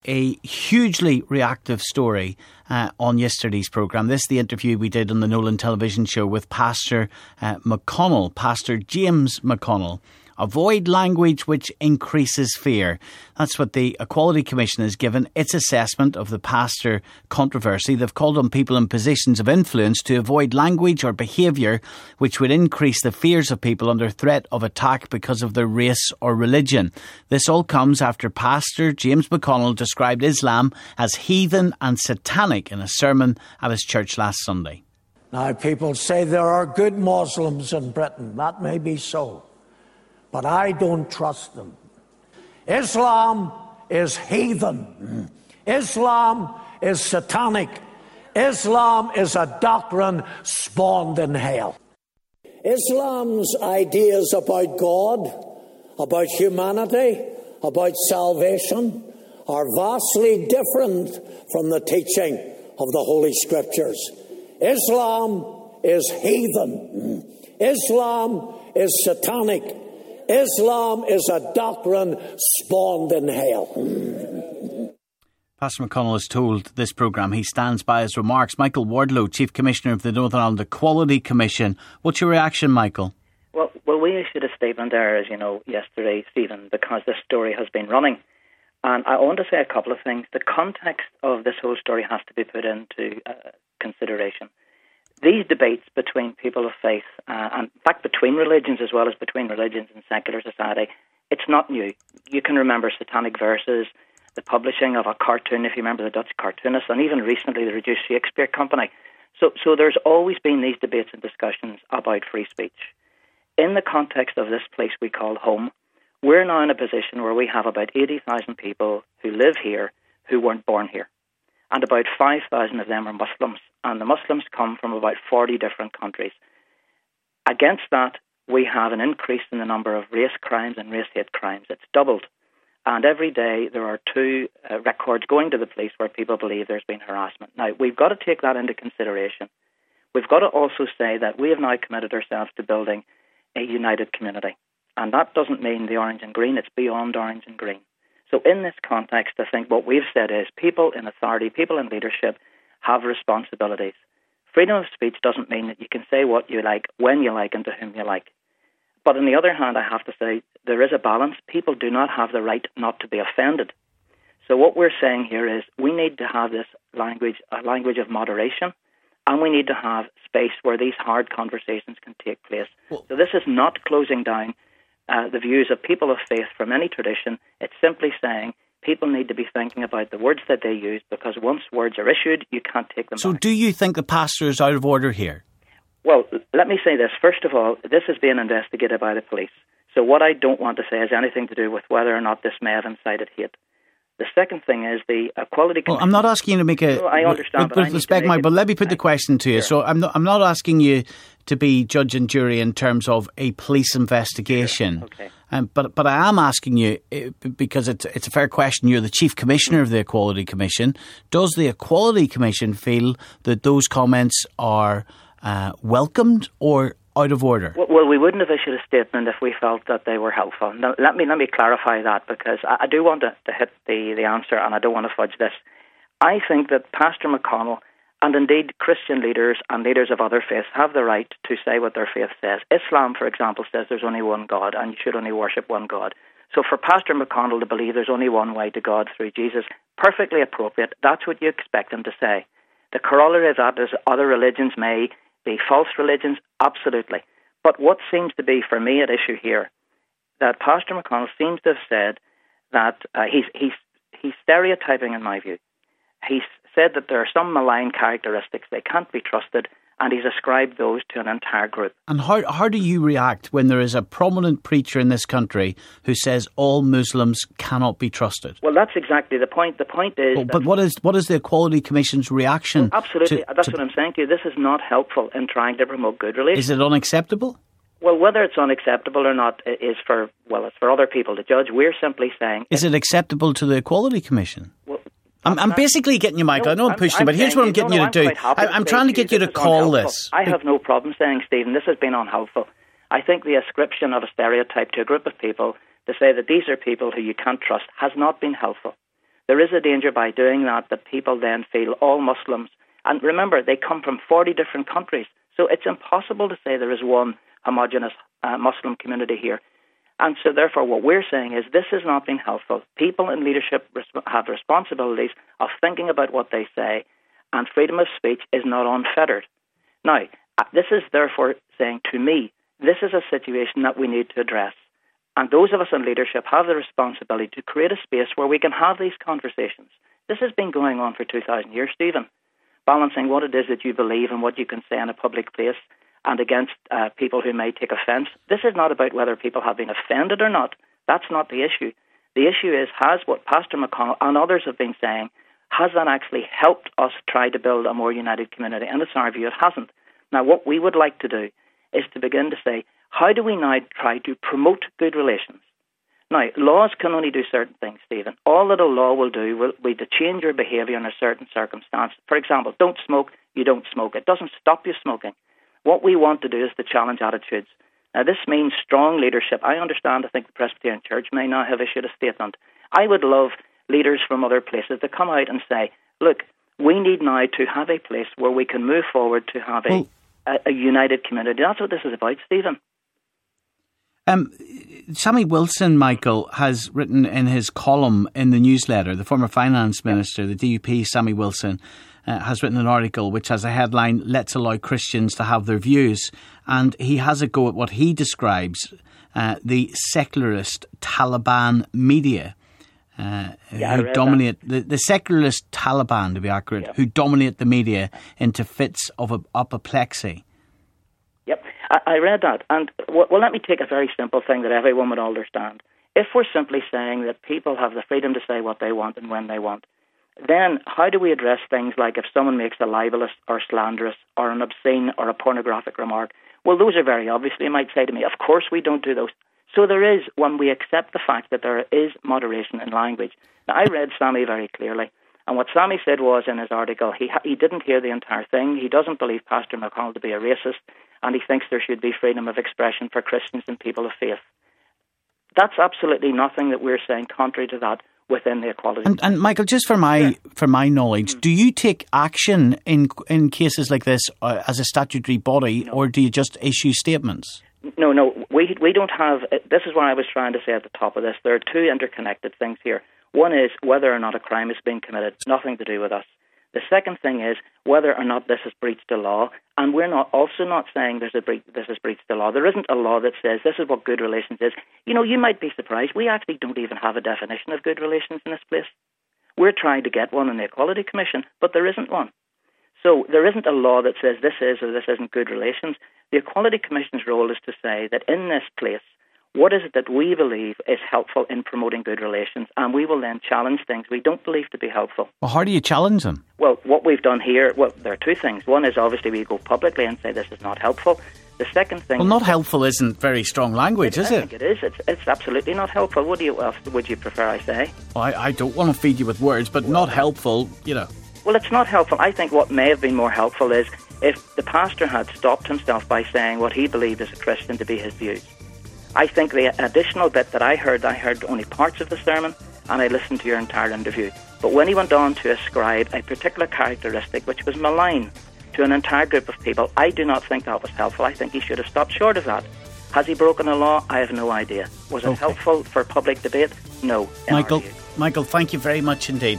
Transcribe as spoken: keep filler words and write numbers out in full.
A hugely reactive story uh, on yesterday's programme. This is the interview we did on the Nolan television show with Pastor uh, McConnell, Pastor James McConnell. Avoid language which increases fear. That's what the Equality Commission has given its assessment of the pastor controversy. They've called on people in positions of influence to avoid language or behaviour which would increase the fears of people under threat of attack because of their race or religion. This all comes after Pastor James McConnell described Islam as heathen and satanic in a sermon at his church last Sunday. Now, people say there are good Muslims in Britain. That may be so. But I don't trust them. Islam is heathen. Islam is satanic. Islam is a doctrine spawned in hell. Islam's ideas about God, about humanity, about salvation are vastly different from the teaching of the Holy Scriptures. Islam is heathen. Islam is satanic. Islam is a doctrine spawned in hell. Pastor McConnell has told this programme he stands by his remarks. Michael Wardlow, Chief Commissioner of the Northern Ireland Equality Commission. What's your reaction, Michael? Well, well, we issued a statement there, as you know, yesterday, Stephen, because this story has been running. And I want to say a couple of things. The context of this whole story has to be put into uh, consideration. These debates between people of faith, uh, and in fact between religions as well as between religions and secular society, it's not new. You can remember Satanic Verses, the publishing of a cartoon, if you remember the Dutch cartoonist, and even recently the Reduced Shakespeare Company. So, so there's always been these debates and discussions about free speech. In the context of this place we call home, we're now in a position where we have about eighty thousand people who live here who weren't born here. And about five thousand of them are Muslims. And the Muslims come from about forty different countries. Against that, we have an increase in the number of race crimes and race hate crimes. It's doubled. And every day there are two uh, records going to the police where people believe there's been harassment. Now, we've got to take that into consideration. We've got to also say that we have now committed ourselves to building a united community. And that doesn't mean the orange and green. It's beyond orange and green. So in this context, I think what we've said is people in authority, people in leadership have responsibilities. Freedom of speech doesn't mean that you can say what you like, when you like, and to whom you like. But on the other hand, I have to say, there is a balance. People do not have the right not to be offended. So what we're saying here is we need to have this language, a language of moderation, and we need to have space where these hard conversations can take place. Well, so this is not closing down uh, the views of people of faith from any tradition. It's simply saying people need to be thinking about the words that they use, because once words are issued, you can't take them so back. So do you think the pastor is out of order here? Well, let me say this. First of all, this is being investigated by the police. So what I don't want to say has anything to do with whether or not this may have incited hate. The second thing is the Equality Commission. Well, I'm not asking you to make a... No, I understand, with, but, with respect, Mike, but let me put the question to you. Sure. So I'm not, I'm not asking you to be judge and jury in terms of a police investigation. Sure. Okay. Um, but but I am asking you, because it's, it's a fair question, you're the Chief Commissioner of the Equality Commission. Does the Equality Commission feel that those comments are uh, welcomed or out of order? Well, well, we wouldn't have issued a statement if we felt that they were helpful. Now, let me let me clarify that, because I, I do want to, to hit the, the answer, and I don't want to fudge this. I think that Pastor McConnell, and indeed Christian leaders and leaders of other faiths, have the right to say what their faith says. Islam, for example, says there's only one God and you should only worship one God. So for Pastor McConnell to believe there's only one way to God through Jesus, perfectly appropriate. That's what you expect him to say. The corollary of that is other religions may be false religions, absolutely. But what seems to be, for me, at issue here, that Pastor McConnell seems to have said that uh, he's, he's, he's stereotyping, in my view. He's said that there are some malign characteristics, they can't be trusted, and he's ascribed those to an entire group. And how how do you react when there is a prominent preacher in this country who says all Muslims cannot be trusted? Well, that's exactly the point. The point is... Well, but what is what is the Equality Commission's reaction? Well, absolutely, to, that's to, what I'm saying to you. This is not helpful in trying to promote good relations. Is it unacceptable? Well, whether it's unacceptable or not is for, well, it's for other people to judge. We're simply saying... Is it acceptable to the Equality Commission? Well, I'm, I'm basically getting you, Michael. No, I know I'm pushing you, but here's what I'm getting no, no, you to I'm do. I, I'm trying to get you to call this. I have no problem saying, Stephen, this has been unhelpful. I think the ascription of a stereotype to a group of people to say that these are people who you can't trust has not been helpful. there is a danger by doing that that people then feel all Muslims. And remember, they come from forty different countries. So it's impossible to say there is one homogenous uh, Muslim community here. And so therefore what we're saying is this has not been helpful. People in leadership res- have responsibilities of thinking about what they say, and freedom of speech is not unfettered. Now, uh, this is therefore saying to me, this is a situation that we need to address. And those of us in leadership have the responsibility to create a space where we can have these conversations. This has been going on for two thousand years, Stephen, balancing what it is that you believe and what you can say in a public place and against uh, people who may take offence. This is not about whether people have been offended or not. That's not the issue. The issue is, has what Pastor McConnell and others have been saying, has that actually helped us try to build a more united community? And it's our view it hasn't. Now, what we would like to do is to begin to say, how do we now try to promote good relations? Now, laws can only do certain things, Stephen. All that a law will do will be to change your behaviour in a certain circumstance. For example, don't smoke, you don't smoke. It doesn't stop you smoking. What we want to do is to challenge attitudes. Now, this means strong leadership. I understand, I think the Presbyterian Church may now have issued a statement. I would love leaders from other places to come out and say, look, we need now to have a place where we can move forward to have a, a, a united community. That's what this is about, Stephen. Um, Sammy Wilson, Michael, has written in his column in the newsletter, the former finance minister, the D U P, Sammy Wilson, uh, has written an article which has a headline, Let's Allow Christians to Have Their Views. And he has a go at what he describes uh, the secularist Taliban media. Uh, yeah, who dominate the, the secularist Taliban, to be accurate, yep. who dominate the media into fits of a, apoplexy. Yep, I, I read that. And, well, well, let me take a very simple thing that everyone would understand. If we're simply saying that people have the freedom to say what they want and when they want, then how do we address things like if someone makes a libelous or slanderous or an obscene or a pornographic remark? Well, those are very obvious. You might say to me, of course we don't do those. So there is, when we accept the fact that there is moderation in language. Now, I read Sammy very clearly, and what Sammy said was in his article, he he didn't hear the entire thing. He doesn't believe Pastor McConnell to be a racist, and he thinks there should be freedom of expression for Christians and people of faith. That's absolutely nothing that we're saying contrary to that within the equality. And, and Michael, just for my yeah. for my knowledge, mm-hmm. do you take action in in cases like this uh, as a statutory body, no. or do you just issue statements? No, no, we we don't have, this is what I was trying to say at the top of this. There are two interconnected things here. One is whether or not a crime is being committed, nothing to do with us. The second thing is whether or not this has breached the law, and we're not also not saying there's a bre- this has breached the law. There isn't a law that says this is what good relations is. You know, you might be surprised, we actually don't even have a definition of good relations in this place. We're trying to get one in the Equality Commission, but there isn't one. So there isn't a law that says this is or this isn't good relations. The Equality Commission's role is to say that in this place, what is it that we believe is helpful in promoting good relations, and we will then challenge things we don't believe to be helpful. Well, how do you challenge them? Well, what we've done here, well, there are two things. One is obviously we go publicly and say this is not helpful. The second thing... Well, not helpful isn't very strong language, it, is I it? I think it is. It's, it's absolutely not helpful. What do you, uh, would you prefer I say? Well, I, I don't want to feed you with words, but well, not helpful, you know... Well, it's not helpful. I think what may have been more helpful is if the pastor had stopped himself by saying what he believed as a Christian to be his views. I think the additional bit that I heard, I heard only parts of the sermon, and I listened to your entire interview. But when he went on to ascribe a particular characteristic which was malign to an entire group of people, I do not think that was helpful. I think he should have stopped short of that. Has he broken a law? I have no idea. Was it okay. helpful for public debate? No. Michael, Michael, thank you very much indeed.